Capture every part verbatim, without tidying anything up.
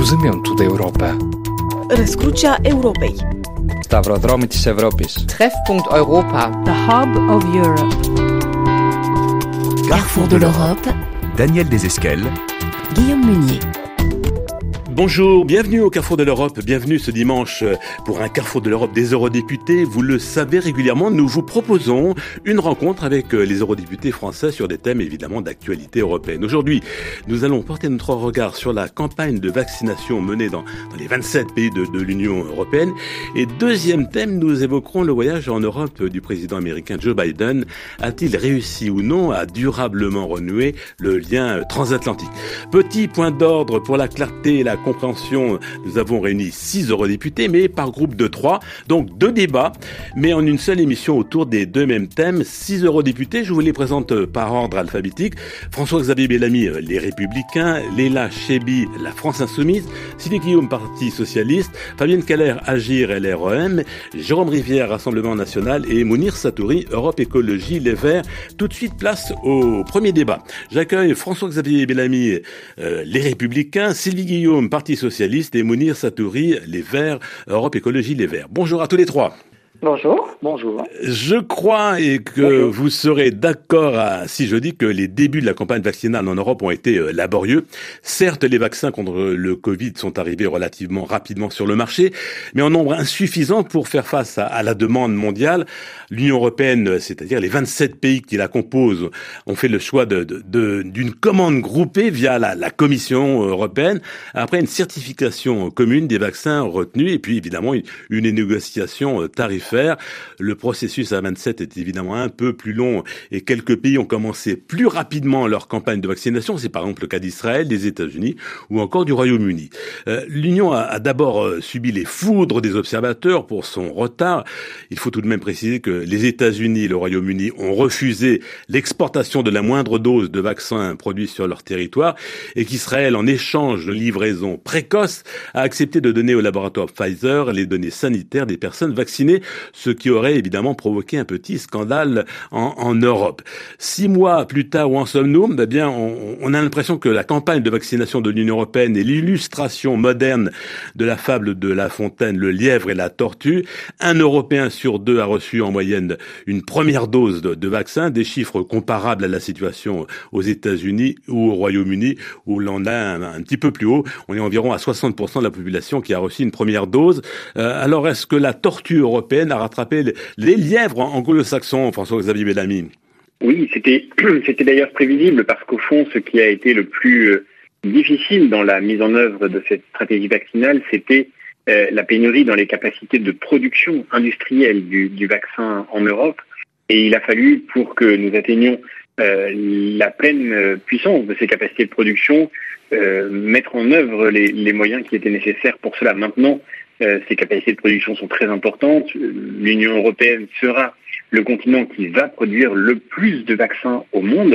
Rozumiem tutaj Europę. Răscrucea Europei. Stavrodromitis Europis. Treffpunkt Europa. The Hub of Europe. Carrefour de l'Europe. Daniel Desesquelles. Guillaume Meunier. Bonjour, bienvenue au Carrefour de l'Europe, bienvenue ce dimanche pour un Carrefour de l'Europe des eurodéputés. Vous le savez régulièrement, nous vous proposons une rencontre avec les eurodéputés français sur des thèmes évidemment d'actualité européenne. Aujourd'hui, nous allons porter notre regard sur la campagne de vaccination menée dans, dans les vingt-sept pays de, de l'Union européenne. Et deuxième thème, nous évoquerons le voyage en Europe du président américain Joe Biden. A-t-il réussi ou non à durablement renouer le lien transatlantique? Petit point d'ordre pour la clarté et la compréhension, nous avons réuni six eurodéputés, mais par groupe de trois, donc deux débats, mais en une seule émission autour des deux mêmes thèmes. Six eurodéputés, je vous les présente par ordre alphabétique. François-Xavier Bellamy, les Républicains, Leila Chaibi, la France Insoumise, Sylvie Guillaume, Parti Socialiste, Fabienne Keller, Agir, L R E M, Jérôme Rivière, Rassemblement National et Mounir Satouri, Europe Écologie Les Verts. Tout de suite, place au premier débat. J'accueille François-Xavier Bellamy, euh, les Républicains, Sylvie Guillaume, Parti Socialiste et Mounir Satouri, les Verts, Europe Écologie Les Verts. Bonjour à tous les trois. Bonjour. Bonjour. Je crois et que Bonjour. vous serez d'accord à, si je dis que les débuts de la campagne vaccinale en Europe ont été euh, laborieux. Certes, les vaccins contre le Covid sont arrivés relativement rapidement sur le marché, mais en nombre insuffisant pour faire face à, à la demande mondiale. L'Union européenne, c'est-à-dire les vingt-sept pays qui la composent, ont fait le choix de, de, de, d'une commande groupée via la, la Commission européenne, après une certification commune des vaccins retenus et puis évidemment une, une négociation tarifaire. Le processus à vingt-sept est évidemment un peu plus long et quelques pays ont commencé plus rapidement leur campagne de vaccination. C'est par exemple le cas d'Israël, des États-Unis ou encore du Royaume-Uni. Euh, L'Union a, a d'abord euh, subi les foudres des observateurs pour son retard. Il faut tout de même préciser que les États-Unis et le Royaume-Uni ont refusé l'exportation de la moindre dose de vaccins produits sur leur territoire et qu'Israël, en échange de livraison précoce, a accepté de donner au laboratoire Pfizer les données sanitaires des personnes vaccinées, ce qui aurait évidemment provoqué un petit scandale en, en Europe. Six mois plus tard, où en sommes-nous? Eh bien, on, on a l'impression que la campagne de vaccination de l'Union européenne est l'illustration moderne de la fable de La Fontaine, le lièvre et la tortue. Un Européen sur deux a reçu en moyenne une première dose de, de vaccin, des chiffres comparables à la situation aux États-Unis ou au Royaume-Uni, où l'on a un, un petit peu plus haut. On est environ à soixante pour cent de la population qui a reçu une première dose. Euh, alors, est-ce que la tortue européenne a rattrapé les, les lièvres anglo-saxons, François-Xavier Bellamy? Oui, c'était c'était d'ailleurs prévisible parce qu'au fond, ce qui a été le plus euh, difficile dans la mise en œuvre de cette stratégie vaccinale, c'était euh, la pénurie dans les capacités de production industrielle du, du vaccin en Europe. Et il a fallu, pour que nous atteignions euh, la pleine puissance de ces capacités de production, euh, mettre en œuvre les, les moyens qui étaient nécessaires pour cela. Maintenant, Euh, ces capacités de production sont très importantes. L'Union européenne sera le continent qui va produire le plus de vaccins au monde.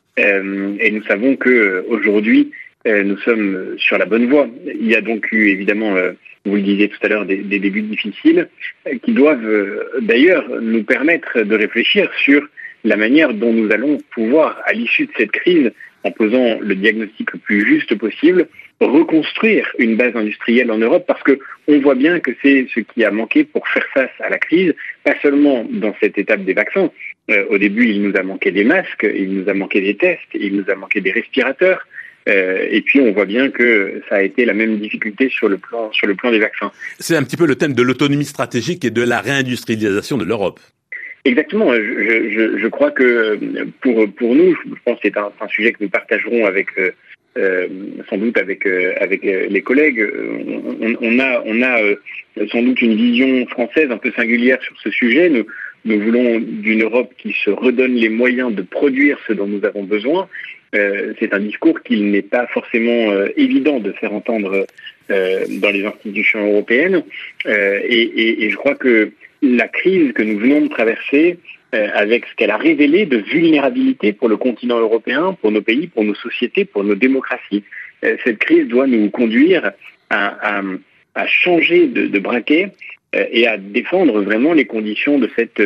Euh, et nous savons que aujourd'hui, euh, nous sommes sur la bonne voie. Il y a donc eu évidemment, euh, vous le disiez tout à l'heure, des, des débuts difficiles euh, qui doivent euh, d'ailleurs nous permettre de réfléchir sur la manière dont nous allons pouvoir, à l'issue de cette crise, en posant le diagnostic le plus juste possible, reconstruire une base industrielle en Europe, parce que on voit bien que c'est ce qui a manqué pour faire face à la crise, pas seulement dans cette étape des vaccins. Euh, au début, il nous a manqué des masques, il nous a manqué des tests, il nous a manqué des respirateurs, euh, et puis on voit bien que ça a été la même difficulté sur le plan sur le plan des vaccins. C'est un petit peu le thème de l'autonomie stratégique et de la réindustrialisation de l'Europe. Exactement. Je, je, je crois que pour pour nous, je pense que c'est un, un sujet que nous partagerons avec euh, Euh, sans doute avec euh, avec les collègues, on, on a on a euh, sans doute une vision française un peu singulière sur ce sujet. Nous nous voulons d'une Europe qui se redonne les moyens de produire ce dont nous avons besoin. Euh, c'est un discours qu'il n'est pas forcément euh, évident de faire entendre euh, dans les institutions européennes. Euh, et, et, et je crois que la crise que nous venons de traverser, Euh, avec ce qu'elle a révélé de vulnérabilité pour le continent européen, pour nos pays, pour nos sociétés, pour nos démocraties. Euh, cette crise doit nous conduire à, à, à changer de, de braquet euh, et à défendre vraiment les conditions de cette,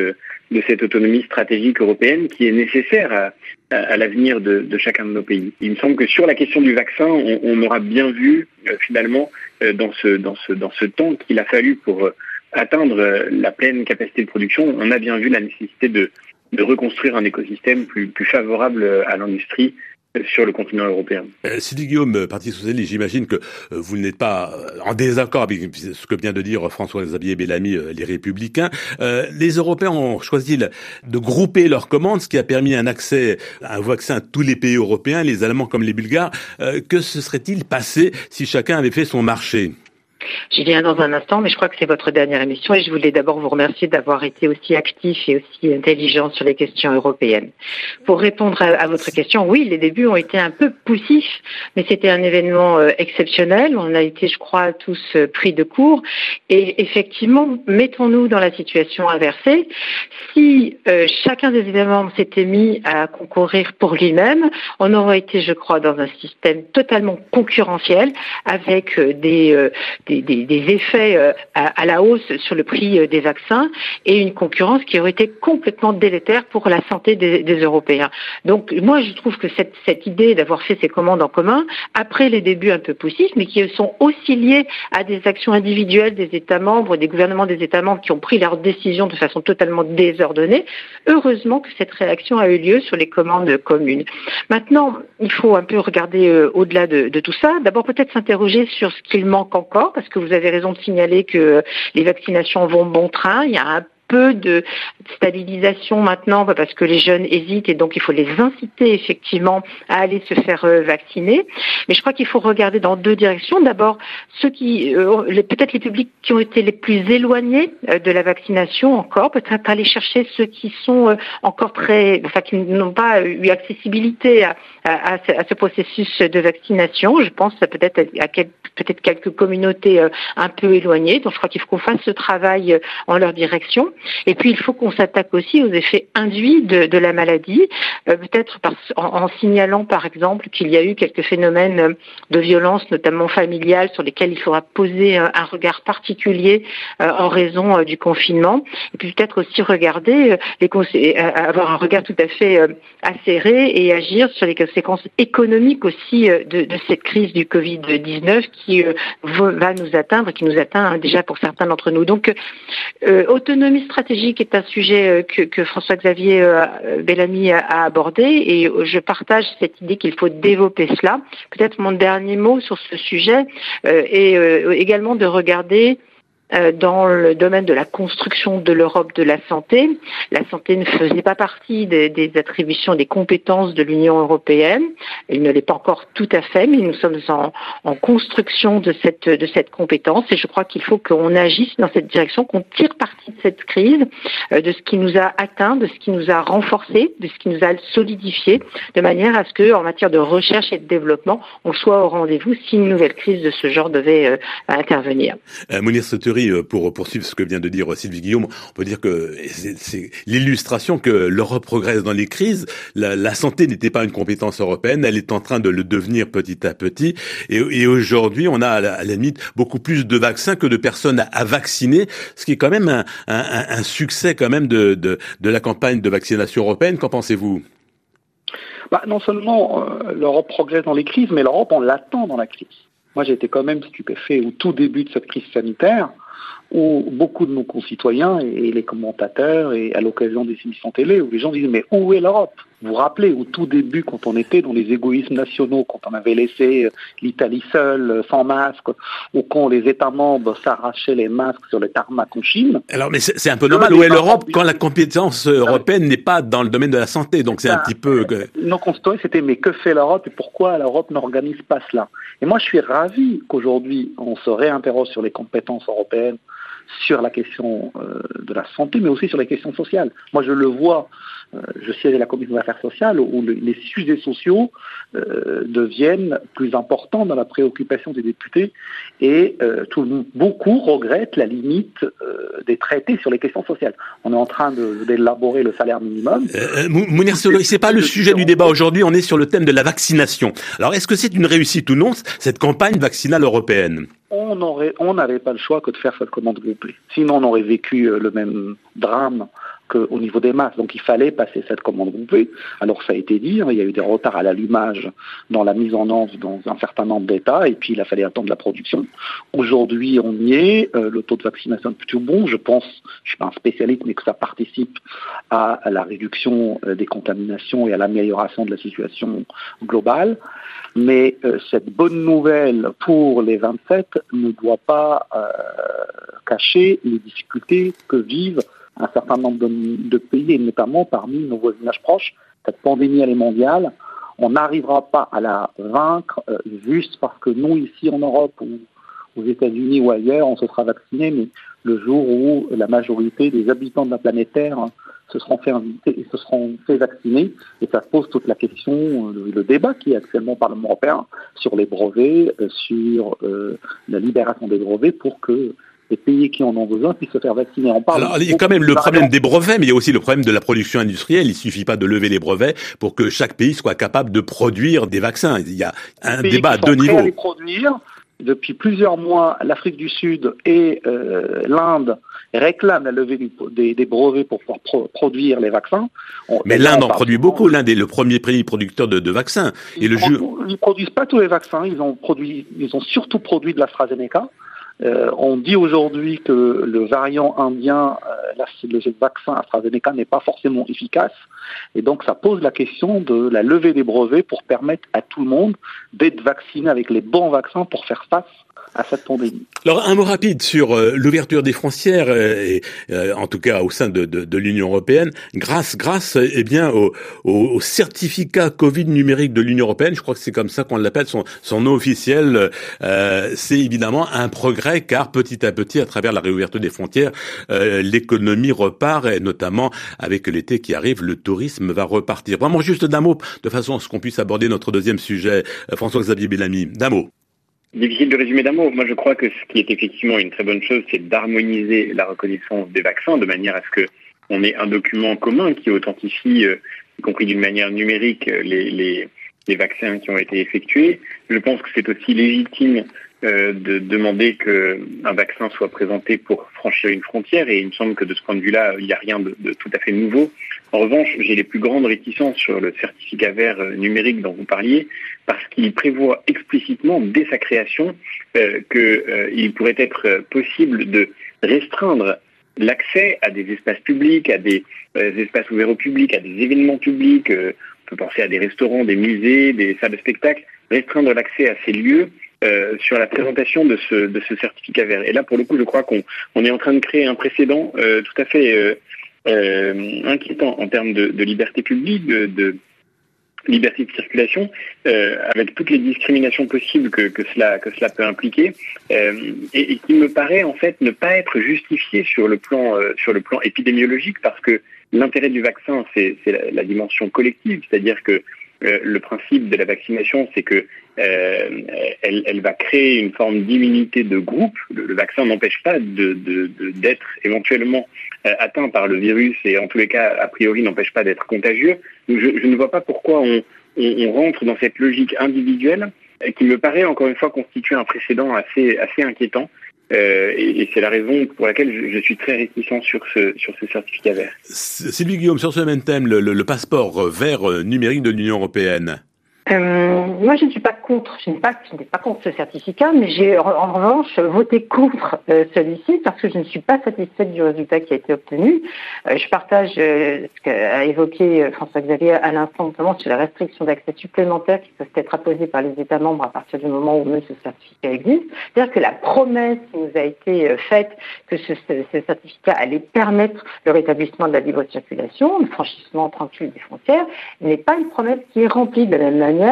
de cette autonomie stratégique européenne qui est nécessaire à, à, à l'avenir de, de chacun de nos pays. Il me semble que sur la question du vaccin, on, on aura bien vu euh, finalement euh, dans ce dans ce dans ce temps qu'il a fallu pour euh, atteindre euh, la pleine capacité de production, on a bien vu la nécessité de de reconstruire un écosystème plus plus favorable à l'industrie sur le continent européen. Euh, Sylvie Guillaume, Parti socialiste, j'imagine que euh, vous n'êtes pas euh, en désaccord avec ce que vient de dire François-Xavier Bellamy, euh, les Républicains. Euh, les Européens ont choisi le, de grouper leurs commandes, ce qui a permis un accès à un vaccin à tous les pays européens, les Allemands comme les Bulgares. Euh, que se serait-il passé si chacun avait fait son marché ? J'y viens dans un instant, mais je crois que c'est votre dernière émission et je voulais d'abord vous remercier d'avoir été aussi actif et aussi intelligent sur les questions européennes. Pour répondre à, à votre question, oui, les débuts ont été un peu poussifs, mais c'était un événement euh, exceptionnel. On a été, je crois, tous euh, pris de court. Et effectivement, mettons-nous dans la situation inversée. Si euh, chacun des États membres s'était mis à concourir pour lui-même, on aurait été, je crois, dans un système totalement concurrentiel avec euh, des... Euh, Des, des, des effets euh, à, à la hausse sur le prix euh, des vaccins et une concurrence qui aurait été complètement délétère pour la santé des, des Européens. Donc moi je trouve que cette, cette idée d'avoir fait ces commandes en commun, après les débuts un peu poussifs, mais qui sont aussi liés à des actions individuelles des États membres, des gouvernements des États membres qui ont pris leurs décisions de façon totalement désordonnée, heureusement que cette réaction a eu lieu sur les commandes communes. Maintenant, il faut un peu regarder euh, au-delà de, de tout ça. D'abord peut-être s'interroger sur ce qu'il manque encore, parce que vous avez raison de signaler que les vaccinations vont bon train. Il y a un peu de stabilisation maintenant parce que les jeunes hésitent et donc il faut les inciter effectivement à aller se faire vacciner. Mais je crois qu'il faut regarder dans deux directions. D'abord, ceux qui, euh, les, peut-être les publics qui ont été les plus éloignés euh, de la vaccination encore, peut-être aller chercher ceux qui sont euh, encore très, enfin qui n'ont pas eu accessibilité à, à, à, ce, à ce processus de vaccination. Je pense peut-être à, à quel, peut-être quelques communautés euh, un peu éloignées. Donc je crois qu'il faut qu'on fasse ce travail euh, en leur direction. Et puis il faut qu'on s'attaque aussi aux effets induits de, de la maladie, euh, peut-être par, en, en signalant par exemple qu'il y a eu quelques phénomènes de violence, notamment familiale, sur lesquels il faudra poser un, un regard particulier euh, en raison euh, du confinement. Et puis peut-être aussi regarder, euh, les consé- euh, avoir un regard tout à fait euh, acéré et agir sur les conséquences économiques aussi euh, de, de cette crise du covid dix-neuf qui euh, va nous atteindre, qui nous atteint hein, déjà pour certains d'entre nous. Donc euh, autonomie stratégique est un sujet que, que François-Xavier Bellamy a abordé et je partage cette idée qu'il faut développer cela. Peut-être mon dernier mot sur ce sujet est également de regarder dans le domaine de la construction de l'Europe de la santé. La santé ne faisait pas partie des, des attributions, des compétences de l'Union européenne. Elle ne l'est pas encore tout à fait, mais nous sommes en, en construction de cette, de cette compétence et je crois qu'il faut qu'on agisse dans cette direction, qu'on tire parti de cette crise, de ce qui nous a atteint, de ce qui nous a renforcé, de ce qui nous a solidifié, de manière à ce que, en matière de recherche et de développement, on soit au rendez-vous si une nouvelle crise de ce genre devait euh, intervenir. Euh, Mounir Soteri, pour poursuivre ce que vient de dire Sylvie Guillaume, on peut dire que c'est, c'est l'illustration que l'Europe progresse dans les crises. La, la santé n'était pas une compétence européenne, elle est en train de le devenir petit à petit. Et, et aujourd'hui, on a à la, à la limite beaucoup plus de vaccins que de personnes à, à vacciner, ce qui est quand même un, un, un succès quand même de, de, de la campagne de vaccination européenne. Qu'en pensez-vous ? Bah, non seulement euh, l'Europe progresse dans les crises, mais l'Europe, on l'attend dans la crise. Moi, j'ai été quand même stupéfait au tout début de cette crise sanitaire, où beaucoup de nos concitoyens et les commentateurs, et à l'occasion des émissions télé, où les gens disaient « mais où est l'Europe ?» Vous vous rappelez, au tout début, quand on était dans les égoïsmes nationaux, quand on avait laissé l'Italie seule, sans masque, ou quand les États membres s'arrachaient les masques sur le tarmac en Chine. Alors, mais c'est, c'est un peu normal. Où est l'Europe quand la compétence européenne n'est pas dans le domaine de la santé? Donc, c'est un petit peu... Que... Nos concitoyens, c'était « mais que fait l'Europe et pourquoi l'Europe n'organise pas cela ?» Et moi, je suis ravi qu'aujourd'hui, on se réinterroge sur les compétences européennes, sur la question euh, de la santé, mais aussi sur les questions sociales. Moi, je le vois, euh, je siège à la commission des affaires sociales, où le, les sujets sociaux euh, deviennent plus importants dans la préoccupation des députés, et euh, tout, beaucoup regrettent la limite euh, des traités sur les questions sociales. On est en train de, d'élaborer le salaire minimum. Euh, Mounir Soteri, c'est pas le sujet du débat aujourd'hui, on est sur le thème de la vaccination. Alors, est-ce que c'est une réussite ou non, cette campagne vaccinale européenne ? On aurait, on n'avait pas le choix que de faire cette commande groupée. Sinon, on aurait vécu le même drame qu'au niveau des masses. Donc il fallait passer cette commande groupée. Alors ça a été dit, hein, il y a eu des retards à l'allumage dans la mise en œuvre dans un certain nombre d'États, et puis il a fallu attendre la production. Aujourd'hui, on y est, euh, le taux de vaccination est plutôt bon. Je pense, je ne suis pas un spécialiste, mais que ça participe à, à la réduction euh, des contaminations et à l'amélioration de la situation globale. Mais euh, cette bonne nouvelle pour les vingt-sept ne doit pas euh, cacher les difficultés que vivent un certain nombre de, de pays, et notamment parmi nos voisinages proches. Cette pandémie, elle est mondiale. On n'arrivera pas à la vaincre euh, juste parce que nous, ici en Europe ou aux États-Unis ou ailleurs, on se sera vacciné, mais le jour où la majorité des habitants de la planète Terre se seront fait inviter et se seront fait vacciner, et ça pose toute la question, le, le débat qui est actuellement au Parlement européen sur les brevets, euh, sur euh, la libération des brevets pour que les pays qui en ont besoin puissent se faire vacciner. On parle. Alors, il y a quand même le problème des brevets, mais il y a aussi le problème de la production industrielle. Il suffit pas de lever les brevets pour que chaque pays soit capable de produire des vaccins. Il y a un débat à deux niveaux. À les produire. Depuis plusieurs mois, l'Afrique du Sud et euh, l'Inde réclament la levée du, des, des brevets pour pouvoir pro- produire les vaccins. On, mais l'Inde en produit beaucoup. L'Inde est le premier pays producteur de, de vaccins. Ils, et le ju- ils produisent pas tous les vaccins. Ils ont produit, ils ont surtout produit de l'AstraZeneca. Euh, on dit aujourd'hui que le variant indien, euh, la, le vaccin AstraZeneca n'est pas forcément efficace, et donc ça pose la question de la levée des brevets pour permettre à tout le monde d'être vacciné avec les bons vaccins pour faire face à cette pandémie. Alors un mot rapide sur euh, l'ouverture des frontières, euh, et, euh, en tout cas au sein de, de, de l'Union européenne, grâce, grâce, eh bien au, au, au certificat Covid numérique de l'Union européenne. Je crois que c'est comme ça qu'on l'appelle, son, son nom officiel. Euh, c'est évidemment un progrès, car petit à petit, à travers la réouverture des frontières, euh, l'économie repart, et notamment avec l'été qui arrive, le tourisme va repartir. Vraiment juste d'un mot, de façon à ce qu'on puisse aborder notre deuxième sujet. Euh, François-Xavier Bellamy, d'un mot. Difficile de résumer d'un mot. Moi, je crois que ce qui est effectivement une très bonne chose, c'est d'harmoniser la reconnaissance des vaccins de manière à ce que on ait un document commun qui authentifie, euh, y compris d'une manière numérique, les, les, les vaccins qui ont été effectués. Je pense que c'est aussi légitime euh, de demander qu'un vaccin soit présenté pour franchir une frontière, et il me semble que de ce point de vue-là, il n'y a rien de, de tout à fait nouveau. En revanche, j'ai les plus grandes réticences sur le certificat vert numérique dont vous parliez, parce qu'il prévoit explicitement, dès sa création, euh, qu'il euh, pourrait être possible de restreindre l'accès à des espaces publics, à des euh, espaces ouverts au public, à des événements publics. Euh, on peut penser à des restaurants, des musées, des salles de spectacle, restreindre l'accès à ces lieux euh, sur la présentation de ce, de ce certificat vert. Et là, pour le coup, je crois qu'on on est en train de créer un précédent euh, tout à fait euh, euh, inquiétant en termes de, de liberté publique, de, de liberté de circulation, euh, avec toutes les discriminations possibles que, que cela que cela peut impliquer, euh, et, et qui me paraît en fait ne pas être justifié sur le plan euh, sur le plan épidémiologique, parce que l'intérêt du vaccin, c'est, c'est la, la dimension collective, c'est-à-dire que euh, le principe de la vaccination, c'est que euh, elle, elle va créer une forme d'immunité de groupe. Le, le vaccin n'empêche pas de, de, de, d'être éventuellement euh, atteint par le virus, et en tous les cas, a priori, n'empêche pas d'être contagieux. Donc je, je ne vois pas pourquoi on, on, on rentre dans cette logique individuelle, qui me paraît encore une fois constituer un précédent assez, assez inquiétant. Euh, et, et c'est la raison pour laquelle je, je suis très réticent sur ce, sur ce certificat vert. Sylvie Guillaume, sur ce même thème, le, le, le passeport vert numérique de l'Union européenne. Euh, moi, je ne suis pas contre, je n'ai pas, je n'ai pas contre ce certificat, mais j'ai en, en revanche voté contre euh, celui-ci parce que je ne suis pas satisfaite du résultat qui a été obtenu. Euh, je partage euh, ce qu'a évoqué euh, François-Xavier à l'instant, notamment sur les restrictions d'accès supplémentaires qui peuvent être apposées par les États membres à partir du moment où même ce certificat existe. C'est-à-dire que la promesse qui nous a été euh, faite que ce, ce, ce certificat allait permettre le rétablissement de la libre circulation, le franchissement tranquille des frontières, n'est pas une promesse qui est remplie de la même manière.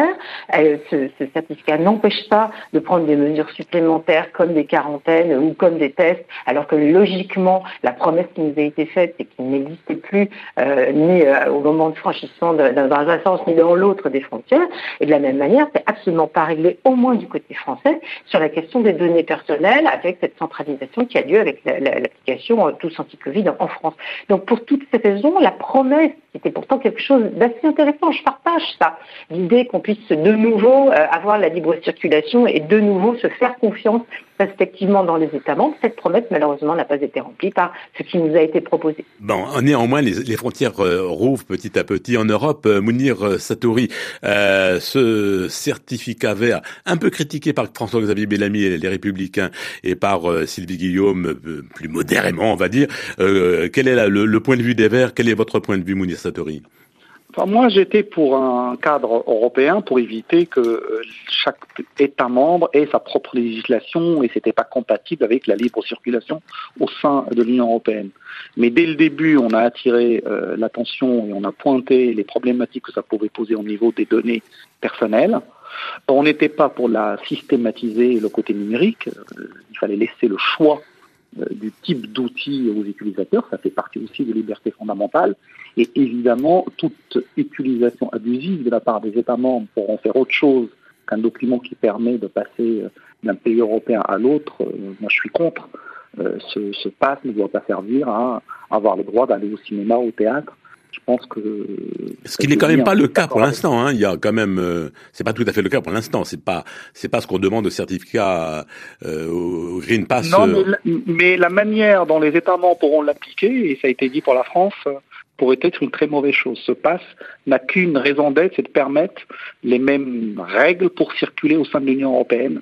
Ce, ce certificat n'empêche pas de prendre des mesures supplémentaires comme des quarantaines ou comme des tests, alors que logiquement, la promesse qui nous a été faite, c'est qu'il n'existait plus euh, ni euh, au moment de franchissement de, dans un sens ni dans l'autre des frontières. Et de la même manière, c'est absolument pas réglé, au moins du côté français, sur la question des données personnelles, avec cette centralisation qui a lieu avec la, la, l'application euh, Tous Anti-Covid en, en France. Donc pour toutes ces raisons, la promesse, qui était pourtant quelque chose d'assez intéressant, je partage ça, l'idée qu'on puisse de nouveau euh, avoir la libre circulation et de nouveau se faire confiance respectivement dans les États membres. Cette promesse, malheureusement, n'a pas été remplie par ce qui nous a été proposé. Bon, néanmoins, les, les frontières euh, rouvrent petit à petit en Europe. Euh, Mounir Satouri, euh, ce certificat vert, un peu critiqué par François-Xavier Bellamy et les Républicains et par euh, Sylvie Guillaume, euh, plus modérément, on va dire. Euh, quel est la, le, le point de vue des Verts? Quel est votre point de vue, Mounir Satouri? Enfin, moi, j'étais pour un cadre européen pour éviter que chaque État membre ait sa propre législation et c'était pas compatible avec la libre circulation au sein de l'Union européenne. Mais dès le début, on a attiré euh, l'attention et on a pointé les problématiques que ça pouvait poser au niveau des données personnelles. On n'était pas pour la systématiser le côté numérique. Euh, il fallait laisser le choix euh, du type d'outils aux utilisateurs. Ça fait partie aussi des libertés fondamentales. Et évidemment, toute utilisation abusive de la part des États membres pour en faire autre chose qu'un document qui permet de passer d'un pays européen à l'autre, euh, moi je suis contre. Euh, ce, ce pass ne doit pas servir à avoir le droit d'aller au cinéma, au théâtre. Je pense que... Ce qui n'est quand même pas le cas pour l'instant. Hein. Il y a quand même... Euh, c'est pas tout à fait le cas pour l'instant. C'est pas c'est pas ce qu'on demande au certificat euh, au Green Pass. Non, mais la, mais la manière dont les États membres pourront l'appliquer, et ça a été dit pour la France... pourrait être une très mauvaise chose. Ce pass n'a qu'une raison d'être, c'est de permettre les mêmes règles pour circuler au sein de l'Union européenne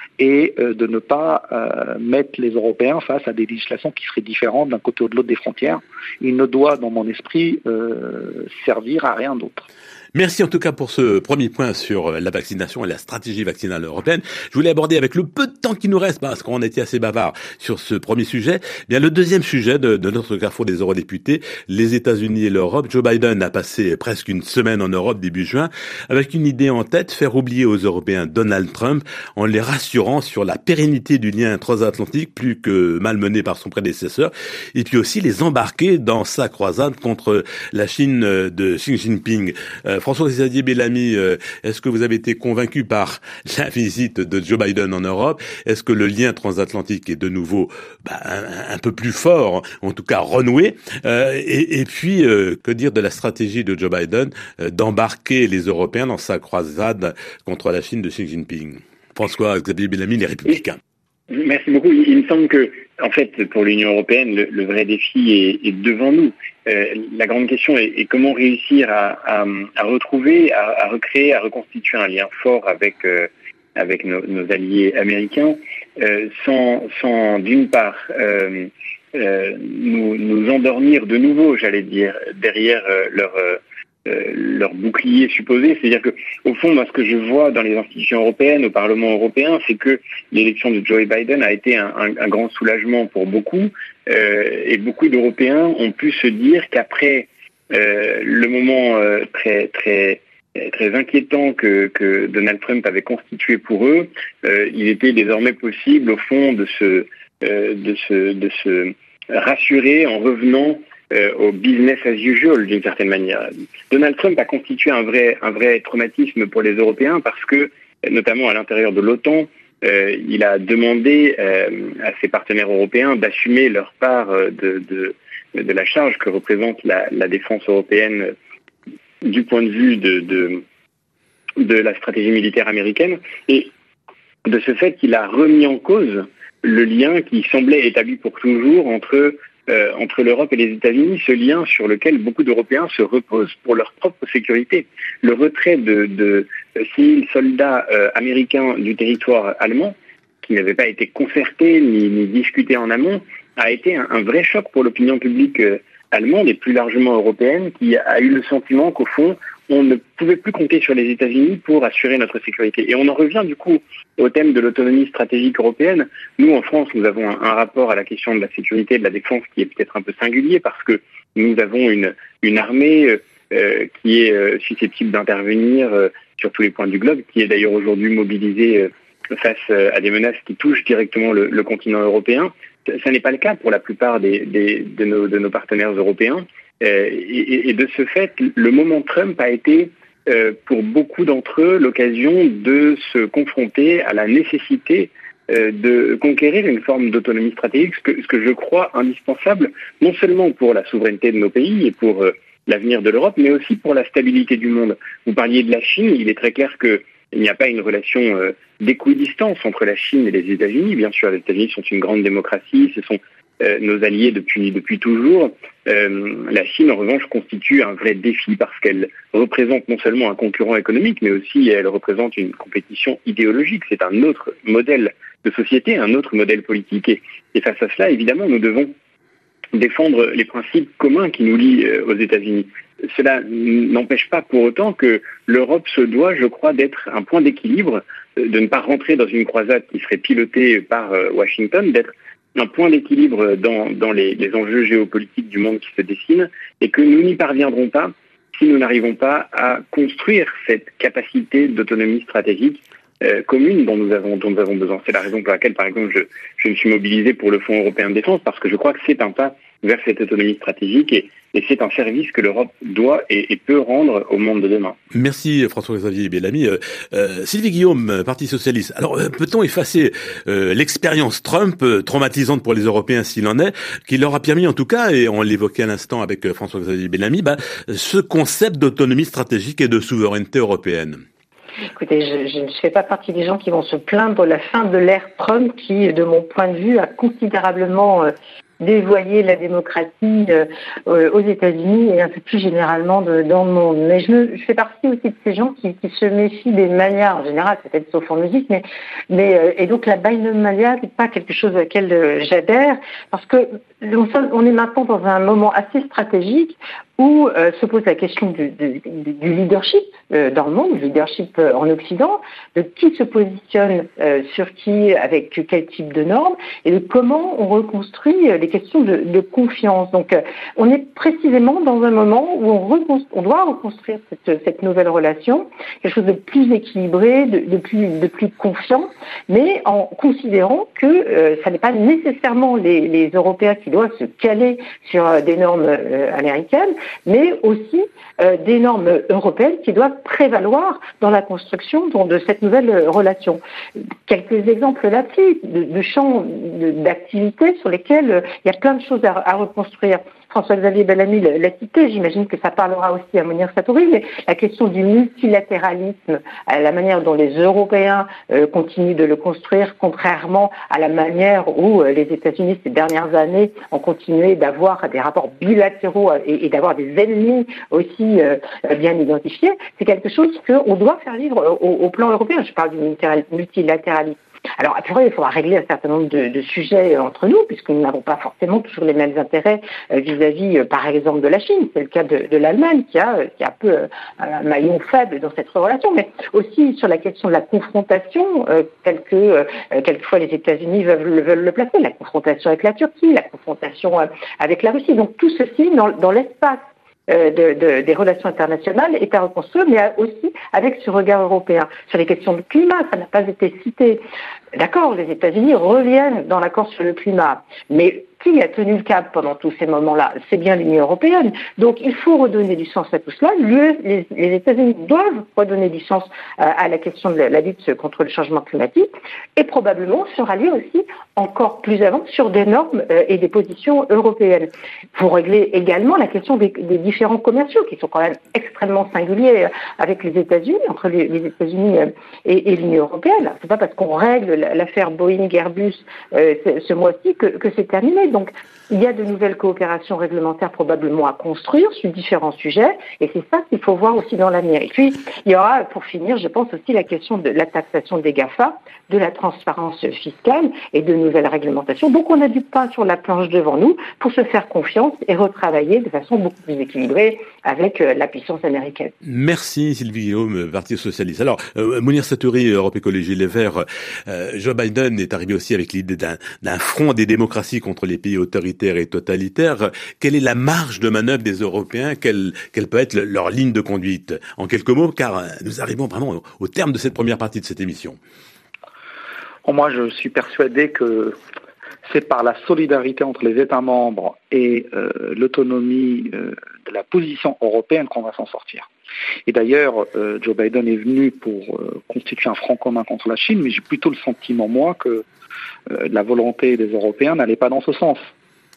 et euh, de ne pas euh, mettre les Européens face à des législations qui seraient différentes d'un côté ou de l'autre des frontières. Il ne doit, dans mon esprit, euh, servir à rien d'autre. Merci en tout cas pour ce premier point sur la vaccination et la stratégie vaccinale européenne. Je voulais aborder avec le peu de temps qui nous reste, parce qu'on était assez bavard sur ce premier sujet, bien le deuxième sujet de, de notre carrefour des eurodéputés, les États-Unis et l'Europe. Joe Biden a passé presque une semaine en Europe début juin, avec une idée en tête, faire oublier aux Européens Donald Trump en les rassurant sur la pérennité du lien transatlantique, plus que malmené par son prédécesseur, et puis aussi les embarquer dans sa croisade contre la Chine de Xi Jinping. Euh, François-Xavier Bellamy, euh, est-ce que vous avez été convaincu par la visite de Joe Biden en Europe? Est-ce que le lien transatlantique est de nouveau bah, un, un peu plus fort, en tout cas renoué? euh, et, et puis, euh, que dire de la stratégie de Joe Biden euh, d'embarquer les Européens dans sa croisade contre la Chine de Xi Jinping? François-Xavier Bellamy, les Républicains. Merci beaucoup. Il me semble que, en fait, pour l'Union européenne, le, le vrai défi est, est devant nous. Euh, la grande question est, est comment réussir à, à, à retrouver, à, à recréer, à reconstituer un lien fort avec euh, avec nos, nos alliés américains, euh, sans, sans d'une part euh, euh, nous, nous endormir de nouveau, j'allais dire, derrière euh, leur euh, Euh, leur bouclier supposé. C'est-à-dire que, au fond, moi, ce que je vois dans les institutions européennes, au Parlement européen, c'est que l'élection de Joe Biden a été un, un, un grand soulagement pour beaucoup, euh, et beaucoup d'Européens ont pu se dire qu'après euh, le moment euh, très très très inquiétant que, que Donald Trump avait constitué pour eux, euh, il était désormais possible, au fond, de se euh, de se de se rassurer en revenant Euh, au business as usual, d'une certaine manière. Donald Trump a constitué un vrai, un vrai traumatisme pour les Européens parce que, notamment à l'intérieur de l'OTAN, euh, il a demandé euh, à ses partenaires européens d'assumer leur part de, de, de la charge que représente la, la défense européenne du point de vue de, de, de la stratégie militaire américaine. Et de ce fait, il a remis en cause le lien qui semblait établi pour toujours entre Euh, entre l'Europe et les États-Unis, ce lien sur lequel beaucoup d'Européens se reposent pour leur propre sécurité. Le retrait de, de six mille soldats euh, américains du territoire allemand, qui n'avait pas été concerté ni, ni discuté en amont, a été un, un vrai choc pour l'opinion publique euh, allemande et plus largement européenne, qui a eu le sentiment qu'au fond, on ne pouvait plus compter sur les États-Unis pour assurer notre sécurité. Et on en revient du coup au thème de l'autonomie stratégique européenne. Nous, en France, nous avons un, un rapport à la question de la sécurité et de la défense qui est peut-être un peu singulier parce que nous avons une, une armée euh, qui est euh, susceptible d'intervenir euh, sur tous les points du globe, qui est d'ailleurs aujourd'hui mobilisée euh, face euh, à des menaces qui touchent directement le, le continent européen. Ça n'est pas le cas pour la plupart des, des, de, nos, de nos partenaires européens. Euh, et, et de ce fait, le moment Trump a été, euh, pour beaucoup d'entre eux, l'occasion de se confronter à la nécessité euh, de conquérir une forme d'autonomie stratégique, ce que, ce que je crois indispensable, non seulement pour la souveraineté de nos pays et pour euh, l'avenir de l'Europe, mais aussi pour la stabilité du monde. Vous parliez de la Chine, il est très clair que il n'y a pas une relation euh, d'équidistance entre la Chine et les États-Unis. Bien sûr, les États-Unis sont une grande démocratie, ce sont euh, nos alliés depuis depuis toujours. Euh, la Chine, en revanche, constitue un vrai défi parce qu'elle représente non seulement un concurrent économique, mais aussi elle représente une compétition idéologique. C'est un autre modèle de société, un autre modèle politique. Et, et face à cela, évidemment, nous devons défendre les principes communs qui nous lient euh, aux États-Unis. Cela n'empêche pas pour autant que l'Europe se doit, je crois, d'être un point d'équilibre, de ne pas rentrer dans une croisade qui serait pilotée par Washington, d'être un point d'équilibre dans, dans les, les enjeux géopolitiques du monde qui se dessinent, et que nous n'y parviendrons pas si nous n'arrivons pas à construire cette capacité d'autonomie stratégique euh, commune dont nous avons dont nous avons besoin. C'est la raison pour laquelle, par exemple, je, je me suis mobilisé pour le Fonds européen de défense, parce que je crois que c'est un pas vers cette autonomie stratégique et, et c'est un service que l'Europe doit et, et peut rendre au monde de demain. Merci François-Xavier Bellamy. Euh, euh, Sylvie Guillaume, Parti Socialiste. Alors, euh, peut-on effacer euh, l'expérience Trump, euh, traumatisante pour les Européens s'il en est, qui leur a permis en tout cas, et on l'évoquait à l'instant avec euh, François-Xavier Bellamy, bah, ce concept d'autonomie stratégique et de souveraineté européenne? Écoutez, je, je ne fais pas partie des gens qui vont se plaindre de la fin de l'ère Trump qui, de mon point de vue, a considérablement euh, dévoyer la démocratie euh, aux États-Unis et un peu plus généralement de, dans le monde. Mais je, me, je fais partie aussi de ces gens qui, qui se méfient des manias en général, peut-être sauf en musique, mais, mais euh, et donc la binationale n'est pas quelque chose à laquelle euh, j'adhère, parce que on est maintenant dans un moment assez stratégique où euh, se pose la question du, du, du leadership euh, dans le monde, du leadership euh, en Occident, de qui se positionne euh, sur qui, avec quel type de normes, et de comment on reconstruit euh, les questions de, de confiance. Donc, euh, on est précisément dans un moment où on, reconstru- on doit reconstruire cette, cette nouvelle relation, quelque chose de plus équilibré, de, de, plus, de plus confiant, mais en considérant que euh, ça n'est pas nécessairement les, les Européens qui doivent se caler sur euh, des normes euh, américaines, mais aussi euh, des normes européennes qui doivent prévaloir dans la construction de cette nouvelle relation. Quelques exemples là-dessus, de, de champs de, d'activités sur lesquels euh, il y a plein de choses à, à reconstruire. François-Xavier Bellamy l'a cité, j'imagine que ça parlera aussi à Mounir Satouri, mais la question du multilatéralisme, la manière dont les Européens euh, continuent de le construire, contrairement à la manière où euh, les États-Unis ces dernières années ont continué d'avoir des rapports bilatéraux et, et d'avoir des ennemis aussi euh, bien identifiés, c'est quelque chose qu'on doit faire vivre au, au plan européen. Je parle du multilatéralisme. Alors, après, il faudra régler un certain nombre de, de sujets entre nous, puisque nous n'avons pas forcément toujours les mêmes intérêts euh, vis-à-vis, euh, par exemple, de la Chine. C'est le cas de, de l'Allemagne, qui a, qui a un peu euh, un maillon faible dans cette relation, mais aussi sur la question de la confrontation, euh, telle que euh, quelquefois les États-Unis veulent, veulent le placer, la confrontation avec la Turquie, la confrontation euh, avec la Russie. Donc, tout ceci dans, dans l'espace De, de, des relations internationales est à reconstruire, mais aussi avec ce regard européen. Sur les questions de climat, ça n'a pas été cité. D'accord, les États-Unis reviennent dans l'accord sur le climat, mais qui a tenu le cap pendant tous ces moments-là? C'est bien l'Union européenne. Donc, il faut redonner du sens à tout cela. Les, les États-Unis doivent redonner du sens à, à la question de la, la lutte contre le changement climatique et probablement se rallier aussi encore plus avant sur des normes euh, et des positions européennes. Pour régler également la question des, des différents commerciaux qui sont quand même extrêmement singuliers avec les États-Unis, entre les, les États-Unis et, et l'Union européenne. C'est pas parce qu'on règle l'affaire Boeing-Airbus euh, ce, ce mois-ci que, que c'est terminé. Donc, il y a de nouvelles coopérations réglementaires probablement à construire sur différents sujets, et c'est ça qu'il faut voir aussi dans l'avenir. Et puis, il y aura, pour finir, je pense aussi la question de la taxation des GAFA, de la transparence fiscale et de nouvelles réglementations. Donc, on a du pain sur la planche devant nous pour se faire confiance et retravailler de façon beaucoup plus équilibrée avec euh, la puissance américaine. Merci Sylvie Guillaume, Parti Socialiste. Alors, euh, Mounir Satouri, Europe Écologie Les Verts, euh, Joe Biden est arrivé aussi avec l'idée d'un, d'un front des démocraties contre les pays autoritaires et totalitaires. Quelle est la marge de manœuvre des Européens? Quelle, quelle peut être leur ligne de conduite? En quelques mots, car nous arrivons vraiment au, au terme de cette première partie de cette émission. Oh, moi, je suis persuadé que c'est par la solidarité entre les États membres et euh, l'autonomie euh, de la position européenne qu'on va s'en sortir. Et d'ailleurs, euh, Joe Biden est venu pour euh, constituer un front commun contre la Chine, mais j'ai plutôt le sentiment, moi, que euh, la volonté des Européens n'allait pas dans ce sens.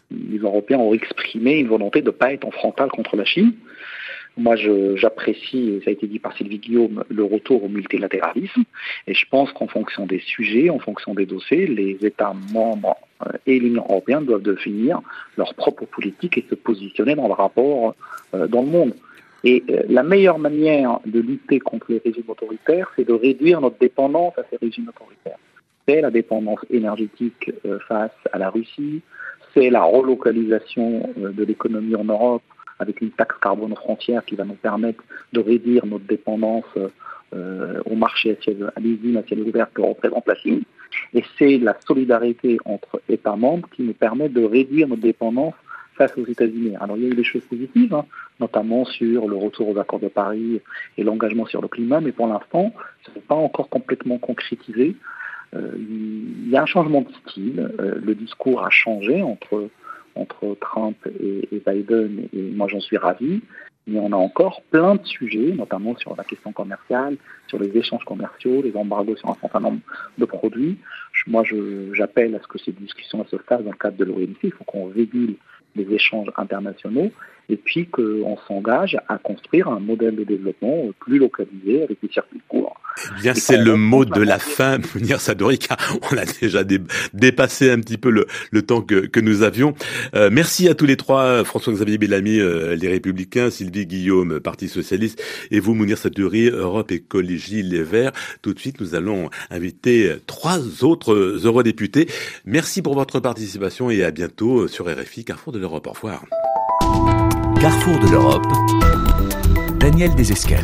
les Européens ont exprimé une volonté de ne pas être en frontal contre la Chine. Moi, je, j'apprécie, et ça a été dit par Sylvie Guillaume, le retour au multilatéralisme. Et je pense qu'en fonction des sujets, en fonction des dossiers, les États membres et l'Union européenne doivent définir leur propre politique et se positionner dans le rapport euh, dans le monde. Et euh, la meilleure manière de lutter contre les régimes autoritaires, c'est de réduire notre dépendance à ces régimes autoritaires. C'est la dépendance énergétique euh, face à la Russie, c'est la relocalisation euh, de l'économie en Europe avec une taxe carbone aux frontières qui va nous permettre de réduire notre dépendance euh, au marché à ciel, à l'usine à ciel ouvert que représente la Chine. Et c'est la solidarité entre États membres qui nous permet de réduire notre dépendance face aux États-Unis. Alors il y a eu des choses positives, hein, notamment sur le retour aux accords de Paris et l'engagement sur le climat, mais pour l'instant, ce n'est pas encore complètement concrétisé. Euh, il y a un changement de style, euh, le discours a changé entre entre Trump et, et Biden, et moi j'en suis ravi, mais on a encore plein de sujets, notamment sur la question commerciale, sur les échanges commerciaux, les embargos sur un certain nombre de produits. Je, moi je, j'appelle à ce que ces discussions se fassent dans le cadre de l'O M C, il faut qu'on régule les échanges internationaux, et puis qu'on s'engage à construire un modèle de développement plus localisé avec des circuits courts. Eh bien, c'est le mot de la fin, Mounir Sadouri, car on a déjà dé- dépassé un petit peu le, le temps que, que nous avions. Euh, merci à tous les trois, François-Xavier Bellamy, euh, les Républicains, Sylvie Guillaume, Parti Socialiste, et vous, Mounir Sadouri, Europe Écologie Les Verts. Tout de suite, nous allons inviter trois autres eurodéputés. Merci pour votre participation et à bientôt sur R F I, Carrefour de l'Europe. Au revoir. Carrefour de l'Europe, Daniel Desesquelles.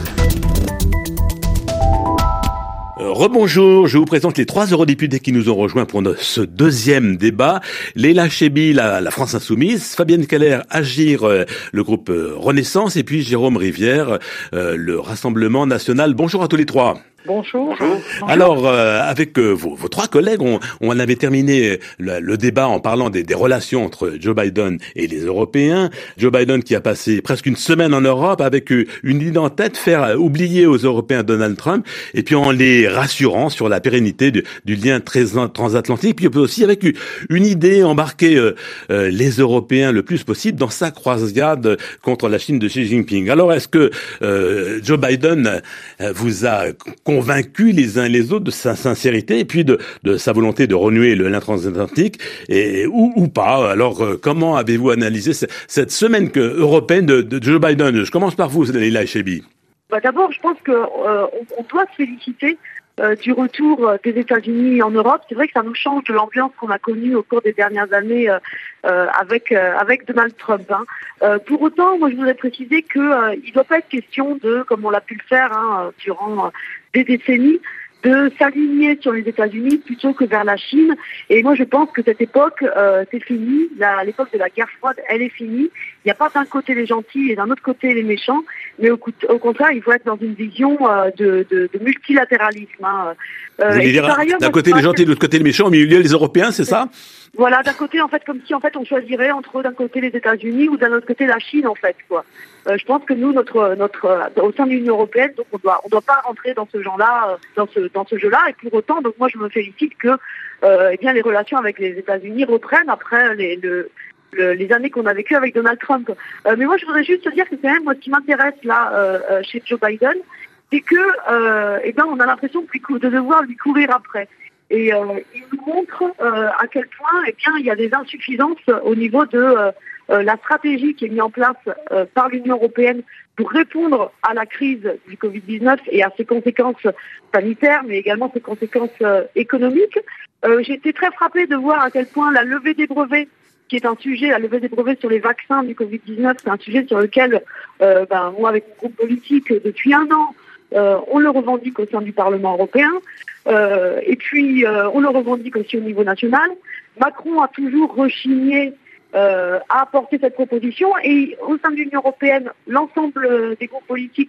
Rebonjour, je vous présente les trois eurodéputés qui nous ont rejoints pour ce deuxième débat. Leila Chaibi, la, la France Insoumise, Fabienne Keller, Agir, euh, le groupe euh, Renaissance, et puis Jérôme Rivière, euh, le Rassemblement National. Bonjour à tous les trois. Bonjour. Bonjour. Alors, euh, avec euh, vos, vos trois collègues, on, on avait terminé le, le débat en parlant des, des relations entre Joe Biden et les Européens. Joe Biden qui a passé presque une semaine en Europe avec une idée en tête, faire oublier aux Européens Donald Trump, et puis en les rassurant sur la pérennité du, du lien très transatlantique, puis aussi avec une idée, embarquer euh, euh, les Européens le plus possible dans sa croisade contre la Chine de Xi Jinping. Alors, est-ce que euh, Joe Biden euh, vous a convaincus les uns et les autres de sa sincérité et puis de, de sa volonté de renouer le lien transatlantique, et ou, ou pas? Alors, euh, comment avez-vous analysé c- cette semaine que, européenne de, de Joe Biden? Je commence par vous, Leila Chaibi. Bah, d'abord, je pense qu'on euh, on doit se féliciter euh, du retour des États-Unis en Europe. C'est vrai que ça nous change de l'ambiance qu'on a connue au cours des dernières années euh, euh, avec euh, avec Donald Trump. Hein. Euh, pour autant, moi, je voudrais préciser que euh, il ne doit pas être question de, comme on l'a pu le faire hein, durant euh, des décennies, de s'aligner sur les États-Unis plutôt que vers la Chine. Et moi, je pense que cette époque, euh, c'est fini. La, l'époque de la guerre froide, elle est finie. Il n'y a pas d'un côté les gentils et d'un autre côté les méchants, mais au, au contraire, il faut être dans une vision euh, de, de, de multilatéralisme. Hein. Euh, Vous voulez dire, ailleurs, d'un côté les gentils, de l'autre côté les méchants, au milieu les Européens, c'est ça? Voilà, d'un côté, en fait, comme si en fait on choisirait entre d'un côté les États-Unis ou d'un autre côté la Chine, en fait, quoi. Euh, je pense que nous, notre, notre, euh, au sein de l'Union européenne, donc on doit, on doit pas rentrer dans ce genre-là, euh, dans ce, dans ce jeu-là. Et pour autant, donc moi, je me félicite que, euh, eh bien, les relations avec les États-Unis reprennent après les, le, le, les années qu'on a vécues avec Donald Trump. Euh, mais moi, je voudrais juste dire que quand même, moi, ce qui m'intéresse là euh, euh, chez Joe Biden, c'est que, euh, eh ben, on a l'impression de, de devoir lui courir après. Et euh, il nous montre euh, à quel point, eh bien, il y a des insuffisances au niveau de euh, euh, la stratégie qui est mise en place euh, par l'Union européenne pour répondre à la crise du covid dix-neuf et à ses conséquences sanitaires, mais également ses conséquences euh, économiques. Euh, j'ai été très frappée de voir à quel point la levée des brevets, qui est un sujet, la levée des brevets sur les vaccins du covid dix-neuf, c'est un sujet sur lequel, euh, ben, moi, avec mon groupe politique, depuis un an, euh, on le revendique au sein du Parlement européen. Euh, et puis, euh, on le revendique aussi au niveau national. Macron a toujours rechigné euh, à apporter cette proposition. Et au sein de l'Union européenne, l'ensemble des groupes politiques